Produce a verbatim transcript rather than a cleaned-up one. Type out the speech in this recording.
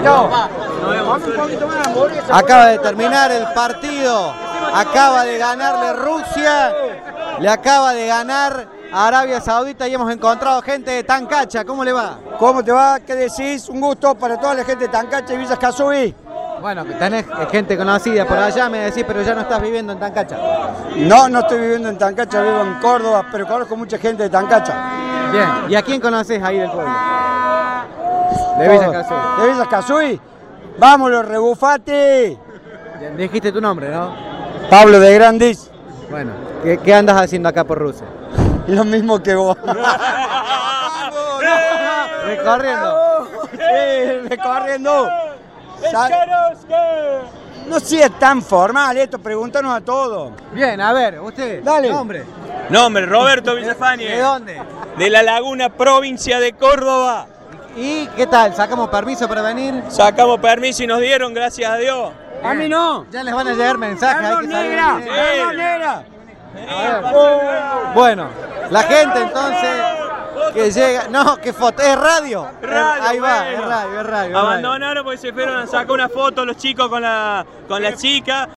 Chao. Acaba de terminar el partido, acaba de ganarle Rusia, le acaba de ganar a Arabia Saudita y hemos encontrado gente de Tancacha. ¿Cómo le va? ¿Cómo te va? ¿Qué decís? Un gusto para toda la gente de Tancacha y Villa Escazú. Bueno, que tenés gente conocida por allá, me decís, pero ya no estás viviendo en Tancacha. No, no estoy viviendo en Tancacha, vivo en Córdoba, pero conozco mucha gente de Tancacha. Bien, ¿y a quién conoces ahí del pueblo? De Villa Escazú. ¿De Villa Escazú? ¡Vámonos, rebufate! Dijiste tu nombre, ¿no? Pablo de Grandis. Bueno, ¿qué, qué andas haciendo acá por Rusia? Lo mismo que vos. Recorriendo. Sí, recorriendo. No sea tan formal esto, pregúntanos a todos. Bien, a ver, usted, dale. Nombre. Nombre, Roberto Villafañe. ¿De dónde? De La Laguna, provincia de Córdoba. ¿Y qué tal? ¿Sacamos permiso para venir? Sacamos permiso y nos dieron, gracias a Dios. Bien. A mí no. Ya les van a llegar mensajes. ¡Perdón, negra! Sí. ¡Perdón, negra! Oh. Bueno, la gente entonces que llega, no, que foto, es radio, radio ahí va, bueno. es radio, es radio. Abandonaron porque se fueron a sacar una foto los chicos con la, con la chica.